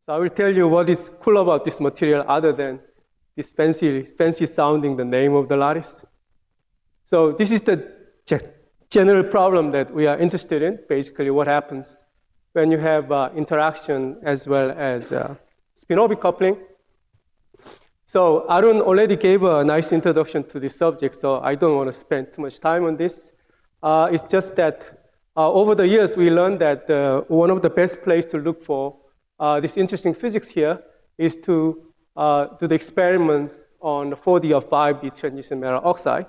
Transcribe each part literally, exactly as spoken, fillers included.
So I will tell you what is cool about this material other than this fancy, fancy sounding the name of the lattice. So this is the general problem that we are interested in, basically what happens when you have uh, interaction as well as uh, spin-orbit coupling. So Arun already gave a nice introduction to this subject, so I don't want to spend too much time on this. Uh, it's just that uh, over the years, we learned that uh, one of the best places to look for uh, this interesting physics here is to uh, do the experiments on four D or five D transition metal oxide.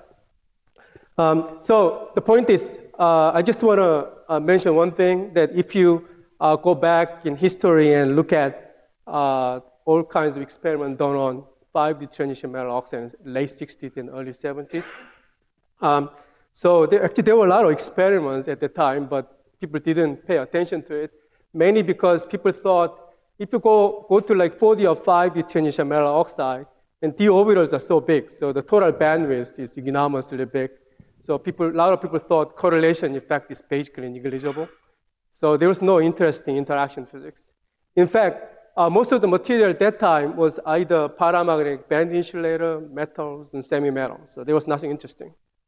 Um, so the point is, uh, I just want to uh, mention one thing, that if you uh, go back in history and look at uh, all kinds of experiments done on five D transition metal oxide in late sixties and early seventies. Um, so there, actually there were a lot of experiments at the time, but people didn't pay attention to it, mainly because people thought if you go, go to like four D or five D transition metal oxide, and d orbitals are so big, so the total bandwidth is enormously big. So people, a lot of people thought correlation effect is basically negligible. So there was no interest in interaction physics. In fact, Uh, most of the material at that time was either paramagnetic band insulator, metals, and semi-metals. So there was nothing interesting.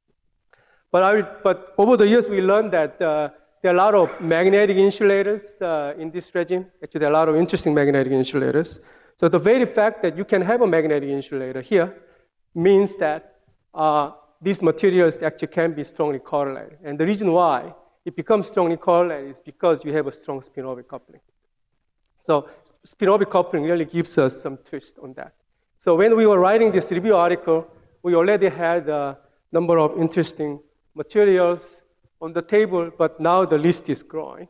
But, I, but over the years, we learned that uh, there are a lot of magnetic insulators uh, in this regime. Actually, there are a lot of interesting magnetic insulators. So the very fact that you can have a magnetic insulator here means that uh, these materials actually can be strongly correlated. And the reason why it becomes strongly correlated is because you have a strong spin-orbit coupling. So spin-orbit coupling really gives us some twist on that. So when we were writing this review article, we already had a number of interesting materials on the table, but now the list is growing.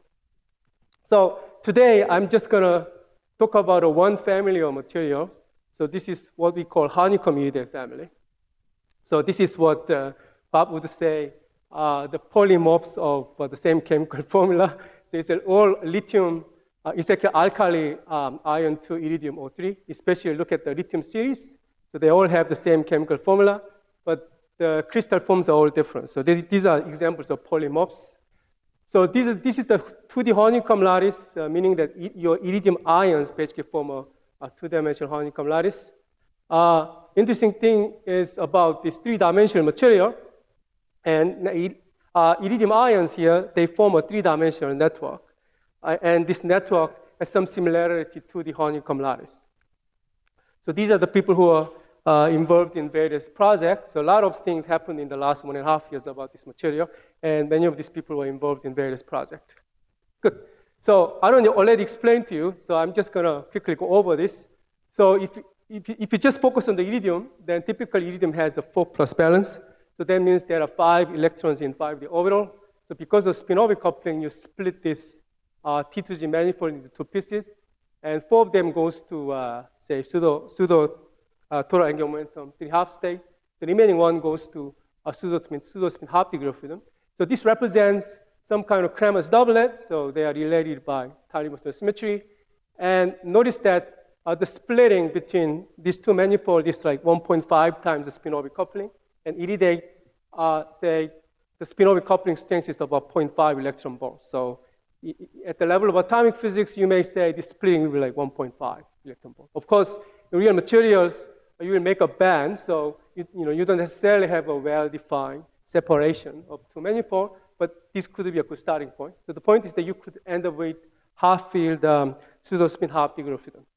So today, I'm just going to talk about a one family of materials. So this is what we call honeycomb iridate family. So this is what uh, Bob would say, uh, the polymorphs of uh, the same chemical formula. So it's all lithium. Uh, it's actually alkali um, iron two iridium O three, especially look at the lithium series. So they all have the same chemical formula, but the crystal forms are all different. So these, these are examples of polymorphs. So this is, this is the two D honeycomb lattice, uh, meaning that your iridium ions basically form a, a two-dimensional honeycomb lattice. Uh, interesting thing is about this three-dimensional material, and uh, iridium ions here, they form a three-dimensional network. Uh, and this network has some similarity to the honeycomb lattice. So these are the people who are uh, involved in various projects. So a lot of things happened in the last one and a half years about this material, and many of these people were involved in various projects. Good. So I don't already explained to you, so I'm just going to quickly go over this. So if, if, if you just focus on the iridium, then typically iridium has a four plus balance. So that means there are five electrons in five D orbital. So because of spin-orbit coupling, you split this Uh, T two G manifold into two pieces, and four of them goes to, uh, say, pseudo, pseudo uh, total angular momentum three half state. The remaining one goes to a pseudo spin, pseudo spin half degree of freedom. So this represents some kind of Cramer's doublet, so they are related by Thaley-Moser symmetry. And notice that uh, the splitting between these two manifolds is like one point five times the spin-orbit coupling, and iridate, uh, say, the spin-orbit coupling strength is about zero point five electron volts. So at the level of atomic physics, you may say this splitting will be like one point five electron volt. Of course, in real materials, you will make a band, so you, you, know, you don't necessarily have a well-defined separation of two manifolds, but this could be a good starting point. So the point is that you could end up with half-field um, pseudo-spin half degree of freedom.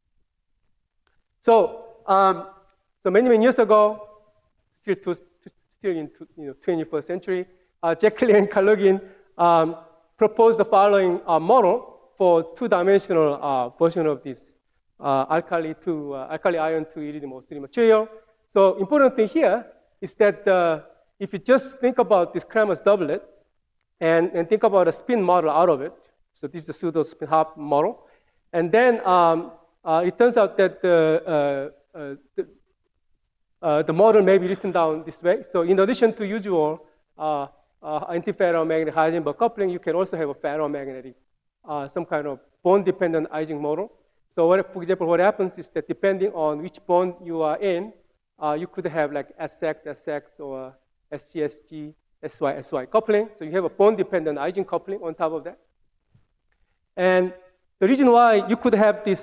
So, um, so many, many years ago, still, to, still in to, you know, twenty-first century, uh, Jackley and Kalugin um, proposed the following uh, model for two-dimensional uh, version of this uh, alkali to uh, alkali ion to iridium O three material. So important thing here is that uh, if you just think about this Cramer's doublet and, and think about a spin model out of it, so this is the pseudo spin half model, and then um, uh, it turns out that the, uh, uh, the, uh, the model may be written down this way. So in addition to usual uh, Uh, antiferromagnetic Heisenberg coupling, you can also have a ferromagnetic, uh, some kind of bond-dependent Ising model. So what, for example, what happens is that depending on which bond you are in, uh, you could have like S X, S X, or S G, S G, S Y, S Y coupling. So you have a bond-dependent Ising coupling on top of that. And the reason why you could have this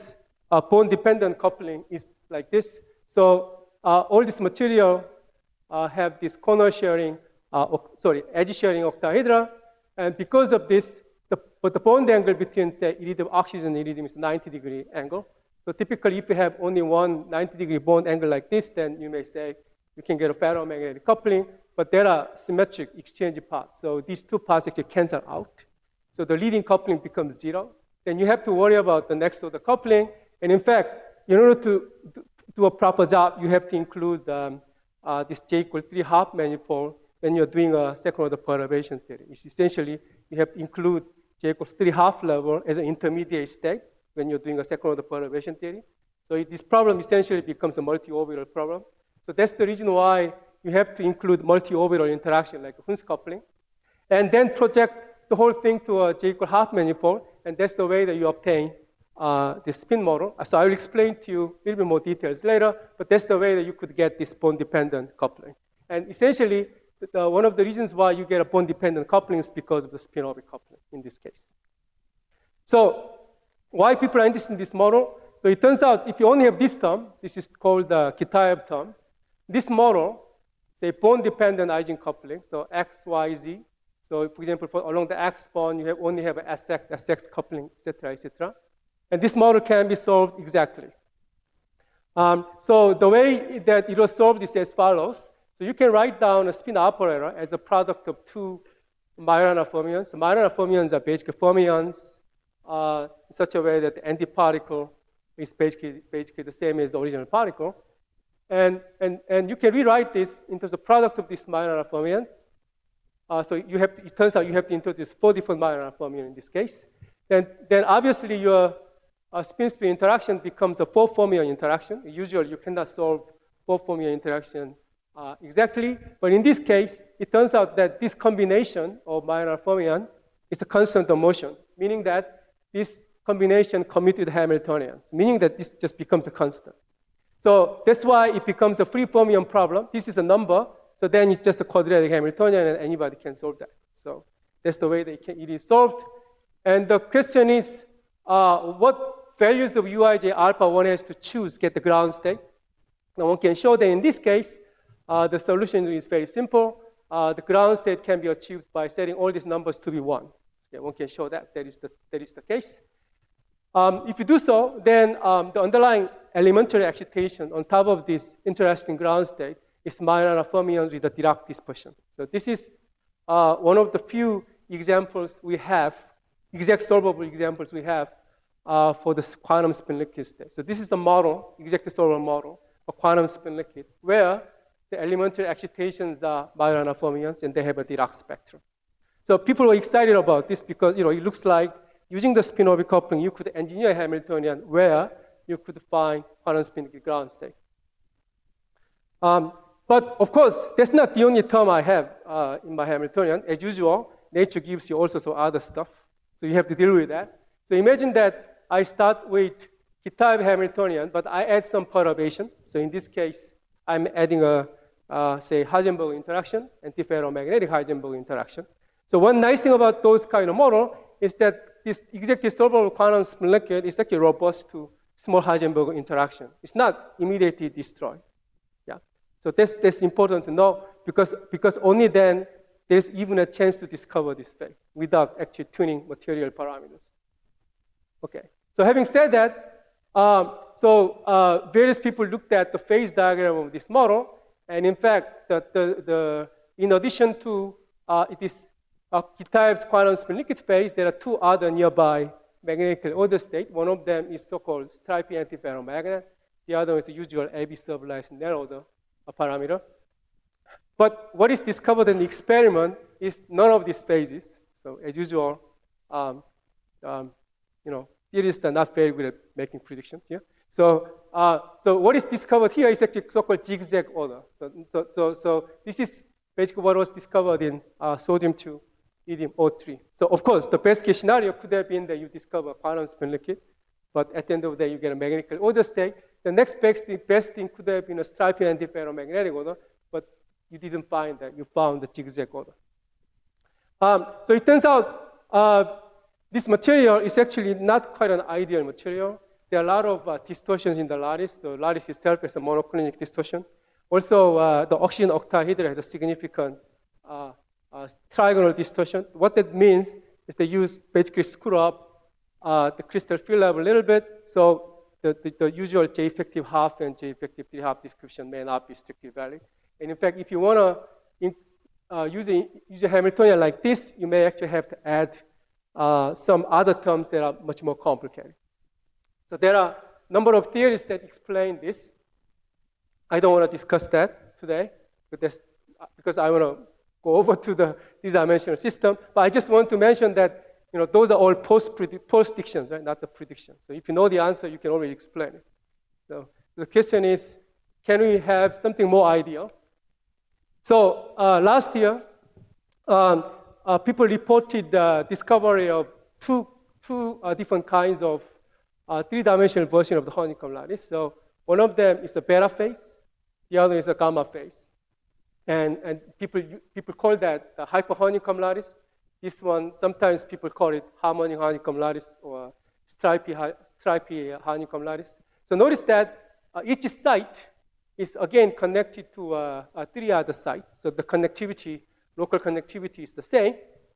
uh, bond-dependent coupling is like this. So uh, all this material uh, have this corner sharing, uh, sorry, edge sharing octahedra. And because of this, the, but the bond angle between, say, iridium oxygen and iridium is ninety degree angle. So typically, if you have only one ninety degree bond angle like this, then you may say you can get a ferromagnetic coupling, but there are symmetric exchange paths. So these two paths actually cancel out. So the leading coupling becomes zero. Then you have to worry about the next order coupling. And in fact, in order to do a proper job, you have to include um, uh, this J equal three half manifold when you're doing a second order perturbation theory. It's essentially, you have to include J equals three half level as an intermediate state when you're doing a second order perturbation theory. So this problem essentially becomes a multi-orbital problem. So that's the reason why you have to include multi-orbital interaction like Hund's coupling. And then project the whole thing to a J equal half manifold. And that's the way that you obtain uh, the spin model. So I will explain to you a little bit more details later, but that's the way that you could get this bond-dependent coupling. And essentially, the, one of the reasons why you get a bond-dependent coupling is because of the spin-orbit coupling in this case. So why people are interested in this model? So it turns out if you only have this term, this is called the Kitaev term, this model, say bond-dependent eigencoupling, so X, Y, Z. So for example, for along the X bond, you have only have a S X, S X coupling, et cetera, et cetera. And this model can be solved exactly. Um, so the way that it was solved is as follows. So you can write down a spin operator as a product of two Majorana fermions. So Majorana fermions are basically fermions uh, in such a way that the antiparticle is basically, basically the same as the original particle. And, and, and you can rewrite this into the product of these Majorana fermions. Uh, so you have to, it turns out you have to introduce four different Majorana fermions in this case. Then, then obviously your uh, spin-spin interaction becomes a four fermion interaction. Usually you cannot solve four fermion interaction uh, exactly, but in this case, it turns out that this combination of Majorana fermion is a constant of motion, meaning that this combination commuted Hamiltonians, meaning that this just becomes a constant. So that's why it becomes a free fermion problem. This is a number, so then it's just a quadratic Hamiltonian, and anybody can solve that. So that's the way that it, can, it is solved. And the question is, uh, what values of Uij alpha one has to choose to get the ground state? Now one can show that in this case, uh, the solution is very simple. Uh, the ground state can be achieved by setting all these numbers to be one. Okay, one can show that that is the, that is the case. Um, if you do so, then um, the underlying elementary excitation on top of this interesting ground state is Majorana fermions with a Dirac dispersion. So this is uh, one of the few examples we have, exact solvable examples we have uh, for the quantum spin liquid state. So this is a model, exactly solvable model of quantum spin liquid, where the elementary excitations are Majorana fermions and they have a Dirac spectrum. So people were excited about this because, you know, it looks like using the spin-orbit coupling, you could engineer a Hamiltonian where you could find quantum spin liquid ground state. Um, but of course, that's not the only term I have uh, in my Hamiltonian. As usual, nature gives you also some other stuff. So you have to deal with that. So imagine that I start with Kitaev Hamiltonian, but I add some perturbation. So in this case, I'm adding a, uh, say, Heisenberg interaction, antiferromagnetic Heisenberg interaction. So one nice thing about those kind of model is that this exactly solvable quantum spin liquid is actually robust to small Heisenberg interaction. It's not immediately destroyed. Yeah. So that's, that's important to know because, because only then there's even a chance to discover this phase without actually tuning material parameters. Okay. So having said that, um, so uh, various people looked at the phase diagram of this model, and in fact, the, the, the, in addition to uh, it is uh, Kitaev's quantum spin liquid phase, there are two other nearby magnetic order states. One of them is so-called stripy antiferromagnet. The other is the usual A B subless narrow order parameter. But what is discovered in the experiment is none of these phases. So as usual, um, um, you know, theorists are not very good at making predictions here. So, uh, so what is discovered here is actually so-called zigzag order. So, so, so, so this is basically what was discovered in uh, sodium two, iridium O three. So of course, the best case scenario could have been that you discover quantum spin liquid, but at the end of the day, you get a magnetic order state. The next best thing, best thing could have been a stripy antiferromagnetic order, but you didn't find that. You found the zigzag order. Um, so it turns out uh, this material is actually not quite an ideal material. there are a lot of uh, distortions in the lattice. So lattice itself is a monoclinic distortion. Also, uh, the oxygen octahedra has a significant uh, uh, trigonal distortion. What that means is they use basically screw up uh, the crystal field level a little bit, so the, the, the usual J effective half and J effective three half description may not be strictly valid. And in fact, if you want to uh, use, a, use a Hamiltonian like this, you may actually have to add uh, some other terms that are much more complicated. So there are a number of theories that explain this. I don't want to discuss that today, but that's, because I want to go over to the three-dimensional system. But I just want to mention that, you know, those are all post-predictions, right? Not the predictions. So if you know the answer, you can already explain it. So the question is, can we have something more ideal? So uh, last year, um, uh, people reported uh, discovery of two, two uh, different kinds of uh, three-dimensional version of the honeycomb lattice. So one of them is the beta phase. The other is the gamma phase. And, and people, people call that the hyperhoneycomb lattice. This one, sometimes people call it harmonic honeycomb lattice or stripy, stripy honeycomb lattice. So notice that uh, each site is again connected to uh, uh, three other sites. So the connectivity, local connectivity is the same.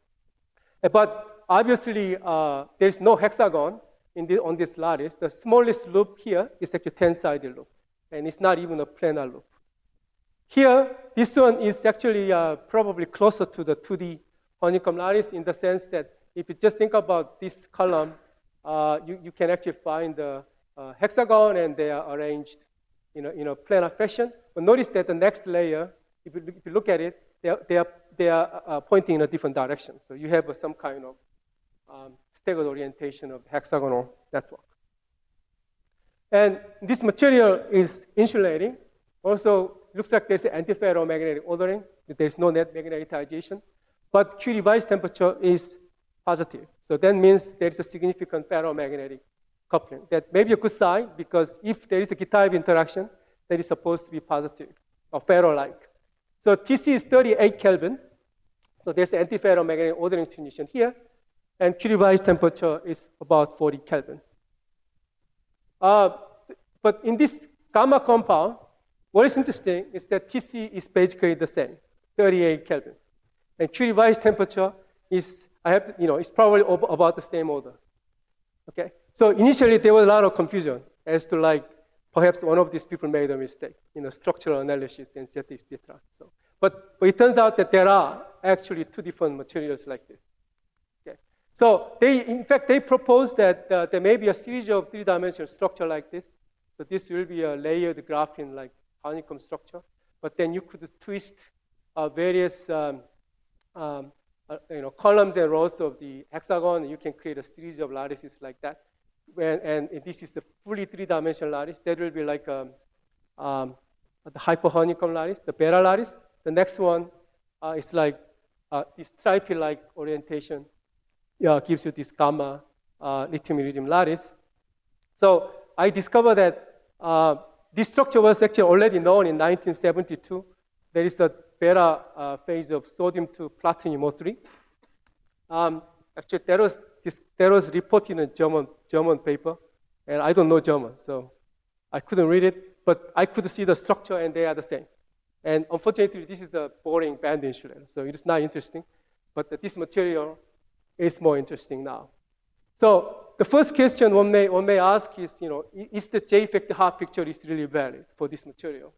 But obviously, uh, there is no hexagon in the, on this lattice. The smallest loop here is actually a ten-sided loop, and it's not even a planar loop. Here, this one is actually uh, probably closer to the two D honeycomb lattice in the sense that if you just think about this column, uh, you, you can actually find the uh, hexagon, and they are arranged in a, in a planar fashion. But notice that the next layer, if you, if you look at it, they are, they are, they are uh, pointing in a different direction. So you have uh, some kind of um, staggered orientation of hexagonal network. And this material is insulating. Also, it looks like there's an antiferromagnetic ordering. There's no net magnetization. But Q device temperature is positive. So that means there's a significant ferromagnetic coupling. That may be a good sign, because if there is a G-type interaction, that is supposed to be positive or ferro-like. So T C is thirty-eight Kelvin. So there's an antiferromagnetic ordering transition here. And Q device temperature is about forty Kelvin. Uh, but in this gamma compound, what is interesting is that T C is basically the same, thirty-eight Kelvin. And Q device temperature is, I have to, you know, it's probably about the same order. Okay? So initially there was a lot of confusion as to, like, perhaps one of these people made a mistake in the structural analysis and et cetera, et cetera. So, but, but it turns out that there are actually two different materials like this. Okay? So they, in fact, they proposed that uh, there may be a series of three-dimensional structure like this. So this will be a layered graphene-like honeycomb structure. But then you could twist uh, various um, um, uh, you know, columns and rows of the hexagon, and you can create a series of lattices like that. When, and this is the fully three-dimensional lattice. That will be like um, um, the hyperhoneycomb lattice, the beta lattice. The next one uh, is like uh, this stripy-like orientation. Yeah, gives you this gamma uh, lithium-iridium lattice. So I discovered that uh, this structure was actually already known in nineteen seventy-two. There is the beta uh, phase of sodium to platinum O three. Um, actually, that was, this, that was reported in a German, German paper, and I don't know German, so I couldn't read it, but I could see the structure, and they are the same. And unfortunately, this is a boring band insulator, so it is not interesting, but this material is more interesting now. So the first question one may, one may ask is, you know, is the J-effect half picture is really valid for this material?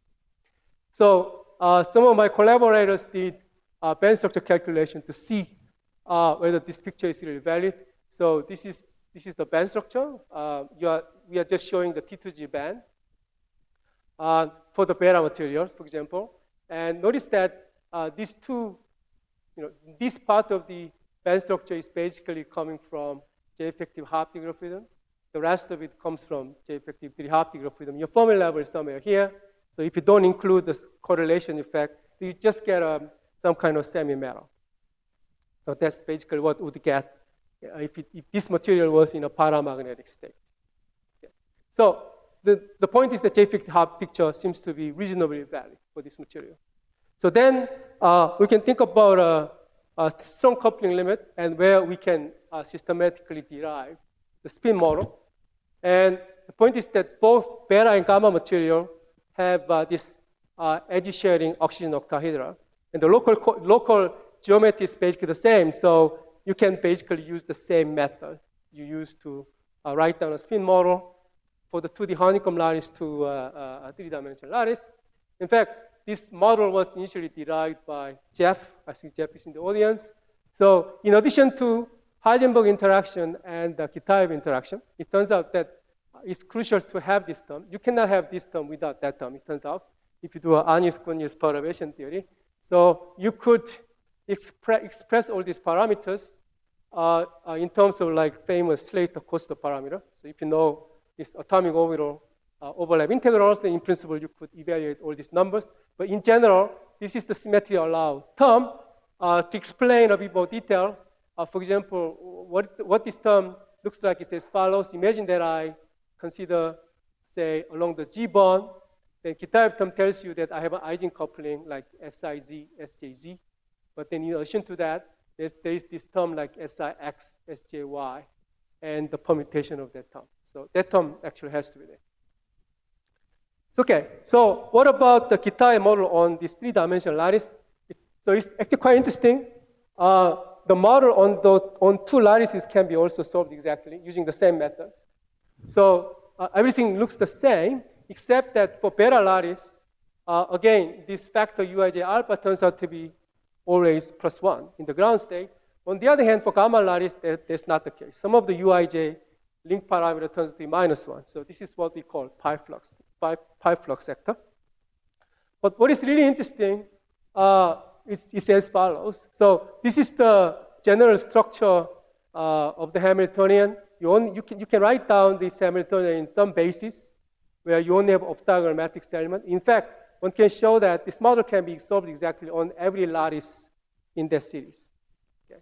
So uh, some of my collaborators did uh, band structure calculation to see uh, whether this picture is really valid. So this is, this is the band structure. Uh, you are, we are just showing the T two G band uh, for the beta material, for example. And notice that uh, these two, you know, this part of the band structure is basically coming from J-effective half degree of freedom. The rest of it comes from J-effective three half degree of freedom. Your Fermi level is somewhere here. So if you don't include this correlation effect, you just get um, some kind of semi-metal. So that's basically what would get uh, if, it, if this material was in a paramagnetic state. Okay. So the, the point is that J-effective half picture seems to be reasonably valid for this material. So then uh, we can think about a, a strong coupling limit and where we can uh, systematically derive the spin model. And the point is that both beta and gamma material have uh, this uh, edge-sharing oxygen octahedra. And the local, local geometry is basically the same, so you can basically use the same method you use to uh, write down a spin model for the two D honeycomb lattice to uh, uh, three-dimensional lattice. In fact, this model was initially derived by Jeff. I think Jeff is in the audience. So in addition to Heisenberg interaction and the Kitaev interaction, it turns out that it's crucial to have this term. You cannot have this term without that term, it turns out, if you do an Anius-Gunyus perturbation theory. So you could expre express all these parameters uh, uh, in terms of like famous Slater-Coster parameter. So if you know this atomic orbital uh, overlap integrals, then in principle you could evaluate all these numbers. But in general, this is the symmetry allowed term. Uh, to explain a bit more detail, uh, for example, what, what this term looks like is as follows. Imagine that I consider, say, along the G bond, then Kitaev term tells you that I have an eigencoupling like S I Z, S J Z. But then in addition to that, there's, there is this term like S I X, S J Y, and the permutation of that term. So that term actually has to be there. Okay, so what about the Kitaev model on this three-dimensional lattice? It, so it's actually quite interesting. Uh, the model on, those, on two lattices can be also solved exactly using the same method. So uh, everything looks the same, except that for beta lattice, uh, again, this factor Uij alpha turns out to be always plus one in the ground state. On the other hand, for gamma lattice, that, that's not the case. Some of the Uij link parameter turns to be minus one. So this is what we call pi flux, pi, pi flux sector. But what is really interesting uh, is, is as follows. So this is the general structure uh, of the Hamiltonian. You, only, you, can, you can write down this Hamiltonian in some basis where you only have octagonal matrix element. In fact, one can show that this model can be solved exactly on every lattice in that series. Okay.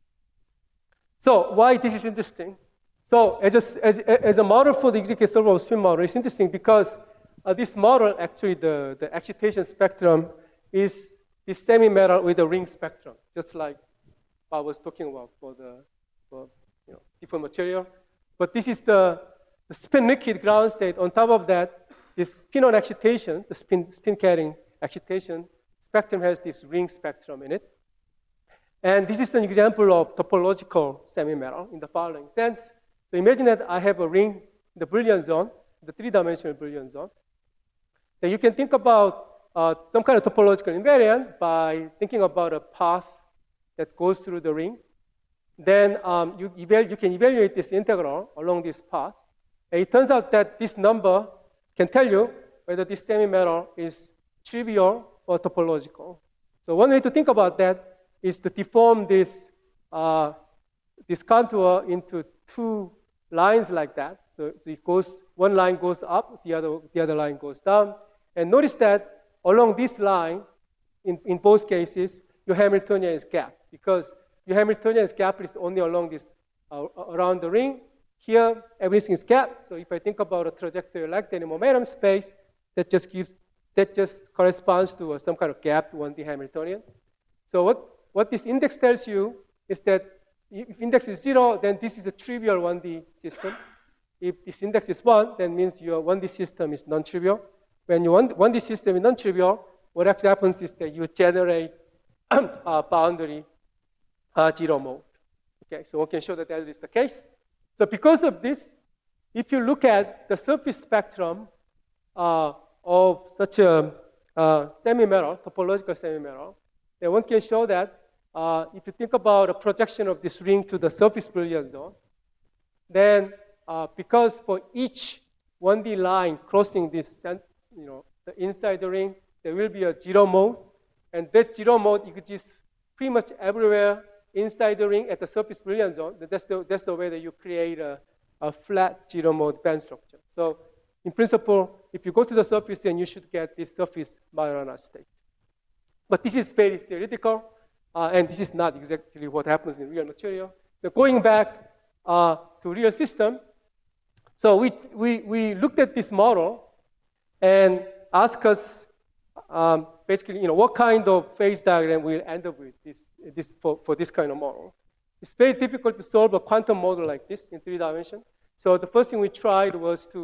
So why this is interesting? So as a, as, as a model for the executive solver of spin model, it's interesting because uh, this model, actually the, the excitation spectrum is this semi-metal with a ring spectrum, just like I was talking about for the for, you know, different material. But this is the, the spin liquid ground state. On top of that, this spin-on excitation, the spin, spin carrying excitation spectrum has this ring spectrum in it. And this is an example of topological semi-metal in the following sense. So imagine that I have a ring in the Brillouin zone, the three-dimensional Brillouin zone. Then you can think about uh, some kind of topological invariant by thinking about a path that goes through the ring. Then um, you, eval you can evaluate this integral along this path. And it turns out that this number can tell you whether this semi-metal is trivial or topological. So one way to think about that is to deform this, uh, this contour into two lines like that. So, so it goes, one line goes up, the other, the other line goes down. And notice that along this line, in, in both cases, your Hamiltonian is gapped because your Hamiltonian is gapped is only along this, uh, around the ring. Here, everything is gapped. So if I think about a trajectory like that in momentum space, that just gives, that just corresponds to uh, some kind of gapped one D Hamiltonian. So what, what this index tells you is that if index is zero, then this is a trivial one D system. If this index is one, then means your one D system is non-trivial. When your one D system is non-trivial, what actually happens is that you generate a boundary uh, zero mode. Okay, so one can show that that is the case. So because of this, if you look at the surface spectrum uh, of such a uh, semi-metal, topological semi-metal, then one can show that uh, if you think about a projection of this ring to the surface Brillouin zone, then uh, because for each one D line crossing this, you know, the inside the ring, there will be a zero mode, and that zero mode exists pretty much everywhere inside the ring at the surface Brillouin zone. That's the, that's the way that you create a, a flat zero mode band structure. So in principle, if you go to the surface, then you should get this surface Majorana state. But this is very theoretical, uh, and this is not exactly what happens in real material. So going back uh, to real system, so we, we, we looked at this model and asked us um, basically, you know, what kind of phase diagram we'll end up with this, this for, for this kind of model. It's very difficult to solve a quantum model like this in three dimensions. So the first thing we tried was to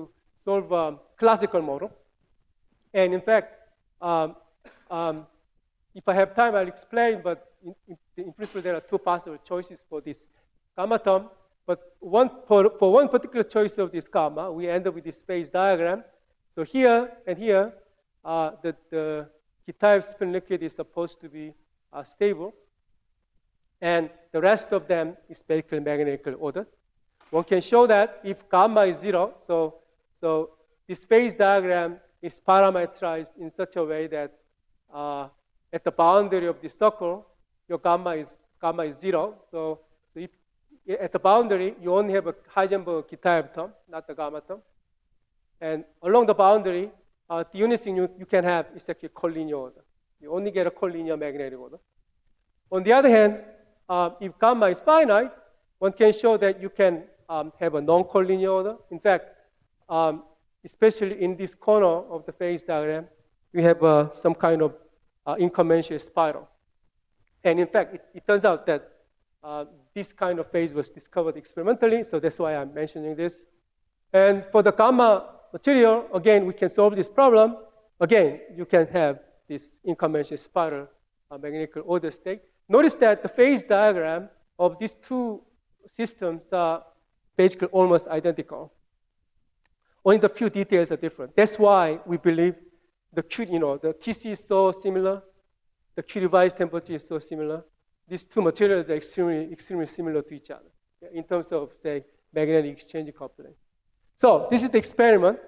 solve a classical model. And in fact, um, um, if I have time, I'll explain, but in, in, in principle, there are two possible choices for this gamma term. But one, for, for one particular choice of this gamma, we end up with this phase diagram. So here and here, uh, the, the K-type spin liquid is supposed to be uh, stable. And the rest of them is basically magnetically ordered. One can show that if gamma is zero, so, so this phase diagram is parameterized in such a way that uh, at the boundary of the circle, your gamma is, gamma is zero. So, so if at the boundary, you only have a Heisenberg K-type term, not the gamma term. And along the boundary, uh, the only thing you, you can have is actually collinear order. You only get a collinear magnetic order. On the other hand, uh, if gamma is finite, one can show that you can um, have a non-collinear order. In fact, um, especially in this corner of the phase diagram, we have uh, some kind of uh, incommensurate spiral. And in fact, it, it turns out that uh, this kind of phase was discovered experimentally, so that's why I'm mentioning this. And for the gamma material, again, we can solve this problem. Again, you can have this incommensurate spiral uh, magnetic order state. Notice that the phase diagram of these two systems are basically almost identical. Only the few details are different. That's why we believe the Q, you know, the T C is so similar, the Q revised temperature is so similar. These two materials are extremely, extremely similar to each other in terms of, say, magnetic exchange coupling. So this is the experiment.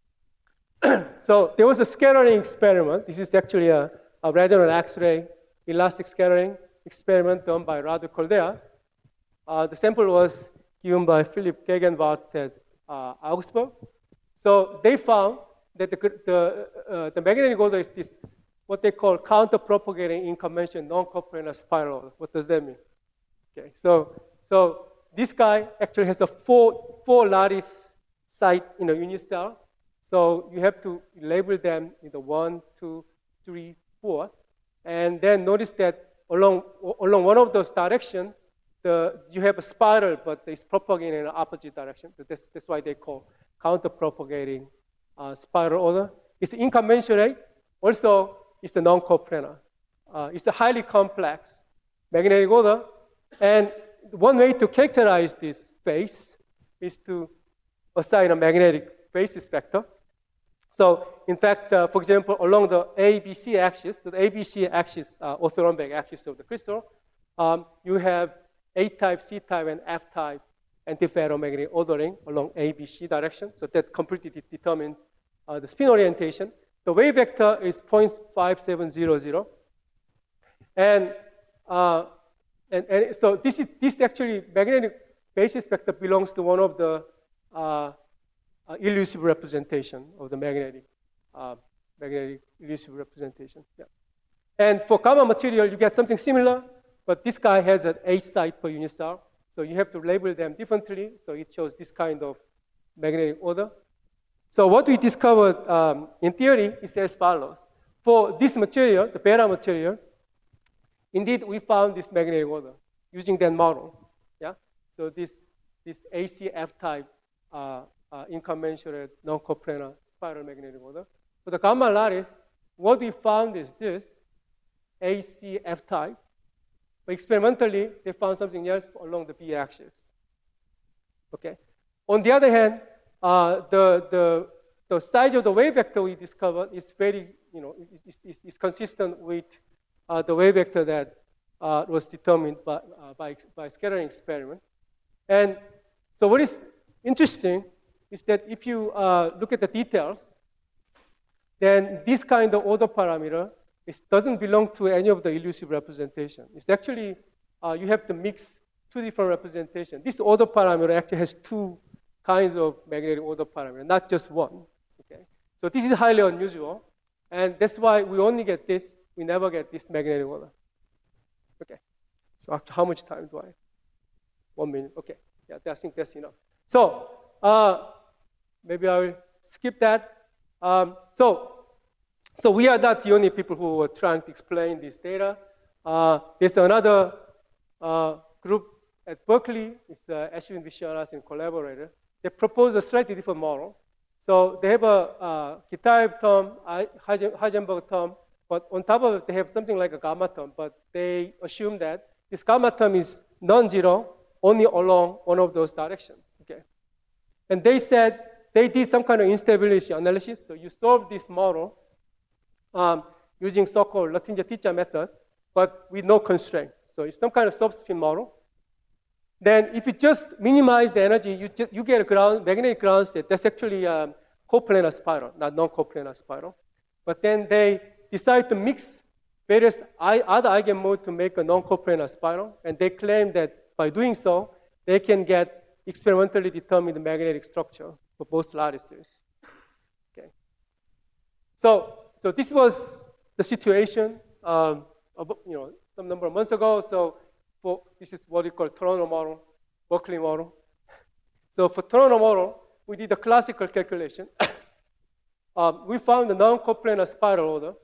So there was a scattering experiment. This is actually a, a resonant X-ray elastic scattering experiment done by Radu Koldea. Uh, the sample was given by Philip Gegenwart at uh, Augsburg. So they found that the, the, uh, the magnetic order is this, what they call counter-propagating incommensurate non-coplanar spiral. What does that mean? Okay, so, so this guy actually has a four, four lattice site in a unit cell. So you have to label them in the one, two, three, four. And then notice that along, along one of those directions, the, you have a spiral, but it's propagating in the opposite direction. So that's, that's why they call counter-propagating uh, spiral order. It's incommensurate. Also, it's a non-coplanar. Uh, it's a highly complex magnetic order. And one way to characterize this phase is to assign a magnetic basis vector. So, in fact, uh, for example, along the A B C axis, so the A B C axis, uh, orthorhombic axis of the crystal, um, you have A-type, C-type, and F-type antiferromagnetic ordering along A B C direction. So that completely de determines uh, the spin orientation. The wave vector is zero point five seven zero zero. And, uh, and, and so this is this actually magnetic basis vector belongs to one of the uh, uh, elusive representation of the magnetic, uh, magnetic elusive representation. Yeah. And for gamma material, you get something similar, but this guy has an H site per unit cell. So you have to label them differently. So it shows this kind of magnetic order. So what we discovered um, in theory is as follows. For this material, the beta material, indeed we found this magnetic order using that model. Yeah. So this this A C F type uh, uh, incommensurate non-coplanar spiral magnetic order. For the gamma lattice, what we found is this A C F type. But experimentally, they found something else along the B axis. Okay. On the other hand, uh, the, the, the size of the wave vector we discovered is very, you know, is, is, is consistent with uh, the wave vector that uh, was determined by, uh, by, by scattering experiment. And so what is interesting is that if you uh, look at the details, then this kind of order parameter it doesn't belong to any of the elusive representation. It's actually, uh, you have to mix two different representations. This order parameter actually has two kinds of magnetic order parameter, not just one. Okay? So this is highly unusual. And that's why we only get this. We never get this magnetic order. Okay. So after how much time do I have? One minute. Okay. Yeah, I think that's enough. So uh, maybe I will skip that. Um, so, So we are not the only people who were trying to explain this data. Uh, there's another uh, group at Berkeley. It's uh, Ashwin Vishwanas and collaborator. They proposed a slightly different model. So they have a uh, Kitaev term, Heisenberg term, but on top of it, they have something like a gamma term, but they assume that this gamma term is non-zero only along one of those directions, okay? And they said they did some kind of instability analysis, so you solve this model um, using so-called Luttinger-Tizia method, but with no constraint. So it's some kind of subspin model. Then if you just minimize the energy, you, just, you get a ground, magnetic ground state. That's actually a coplanar spiral, not non-coplanar spiral. But then they decide to mix various other eigenmodes to make a non-coplanar spiral, and they claim that by doing so, they can get experimentally determined magnetic structure for both lattices. Okay. So, so this was the situation, um, about, you know, some number of months ago. So for, this is what we call Toronto model, Berkeley model. So for Toronto model, we did a classical calculation. um, we found the non-coplanar spiral order.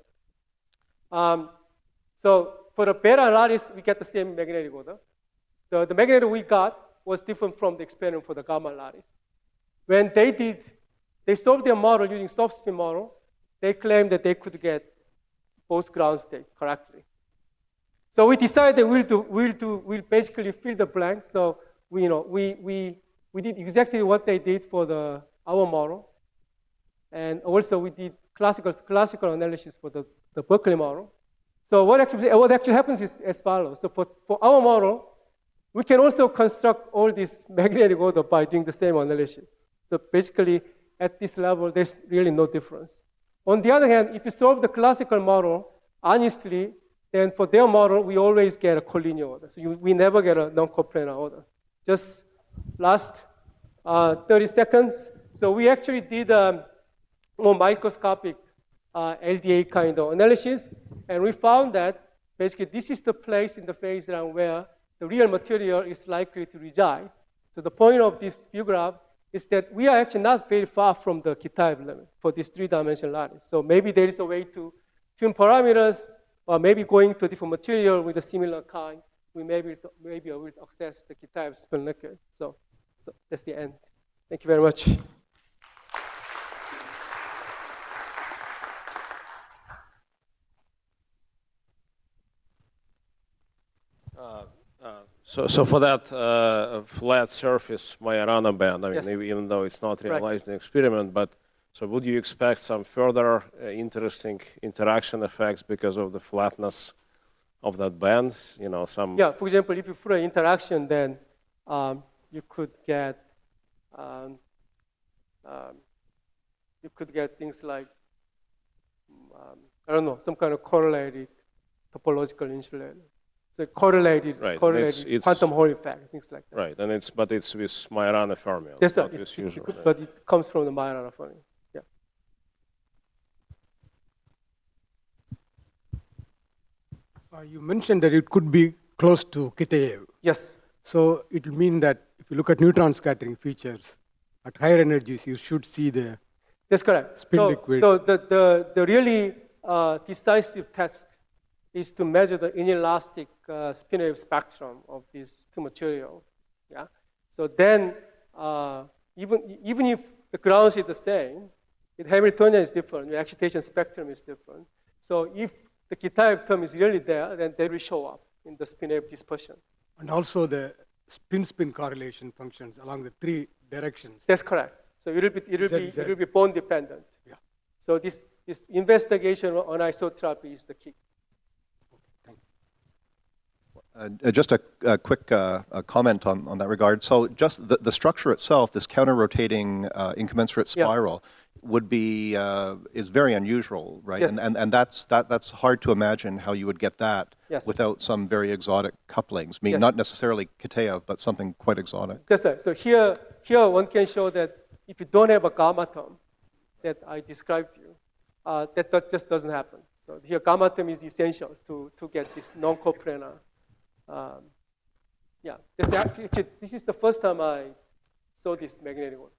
Um, so for the beta lattice, we get the same magnetic order. The, the magnetic we got was different from the experiment for the gamma lattice. When they did, they solved their model using subspin model, they claimed that they could get both ground state correctly. So we decided we'll do, we'll do, we'll basically fill the blank. So we, you know, we, we, we did exactly what they did for the, our model. And also we did classical, classical analysis for the, the Berkeley model. So what actually, what actually happens is as follows. So for, for our model, we can also construct all this magnetic order by doing the same analysis. So basically, at this level, there's really no difference. On the other hand, if you solve the classical model honestly, then for their model, we always get a collinear order. So you, we never get a non-coplanar order. Just last uh, thirty seconds. So we actually did a more microscopic uh, L D A kind of analysis, and we found that basically this is the place in the phase round where the real material is likely to reside. So the point of this view graph is that we are actually not very far from the Kitaev limit for this three-dimensional lattice. So maybe there is a way to tune parameters, or maybe going to a different material with a similar kind, we may be, maybe able to access the Kitaev spin liquid. So, so that's the end. Thank you very much. Uh, uh, so, so for that uh, flat surface Majorana band, I mean, Yes. maybe even though it's not realized Right. in experiment, but so would you expect some further uh, interesting interaction effects because of the flatness of that band? You know, some. Yeah, for example, if you put an interaction, then um, you could get um, um, you could get things like um, I don't know, some kind of correlated topological insulator. So correlated, Right, correlated it's- it's- quantum Hall effect, things like that. Right, and it's but it's with Majorana fermions. Yes, sir. not It's, with it- usual, it- right? but it comes from the Majorana fermions. Yeah. Uh, you mentioned that it could be close to Kitaev. Yes. So it will mean that if you look at neutron scattering features, at higher energies, you should see the That's correct. Spin so, liquid. So the, the, the really uh, decisive test is to measure the inelastic uh, spin wave spectrum of these two materials. Yeah. So then, uh, even even if the ground is the same, the Hamiltonian is different. The excitation spectrum is different. So if the Kitaev term is really there, then they will show up in the spin wave dispersion. and also the spin-spin correlation functions along the three directions. That's correct. So it will be it will Is that- be is that- it will be bone dependent. Yeah. So this this investigation on isotropy is the key. Uh, just a, a quick uh, a comment on, on that regard. So just the, the structure itself, this counter-rotating uh, incommensurate Yeah. spiral, would be uh, is very unusual, right? Yes. And, and and that's that that's hard to imagine how you would get that Yes. without some very exotic couplings. I mean, Yes. not necessarily Kitaev, but something quite exotic. That's right. So here, here one can show that if you don't have a gamma term that I described to you, uh, that, that just doesn't happen. So here, gamma term is essential to, to get this non-coplanar. Um, yeah, this, actually, this is the first time I saw this magnetic one.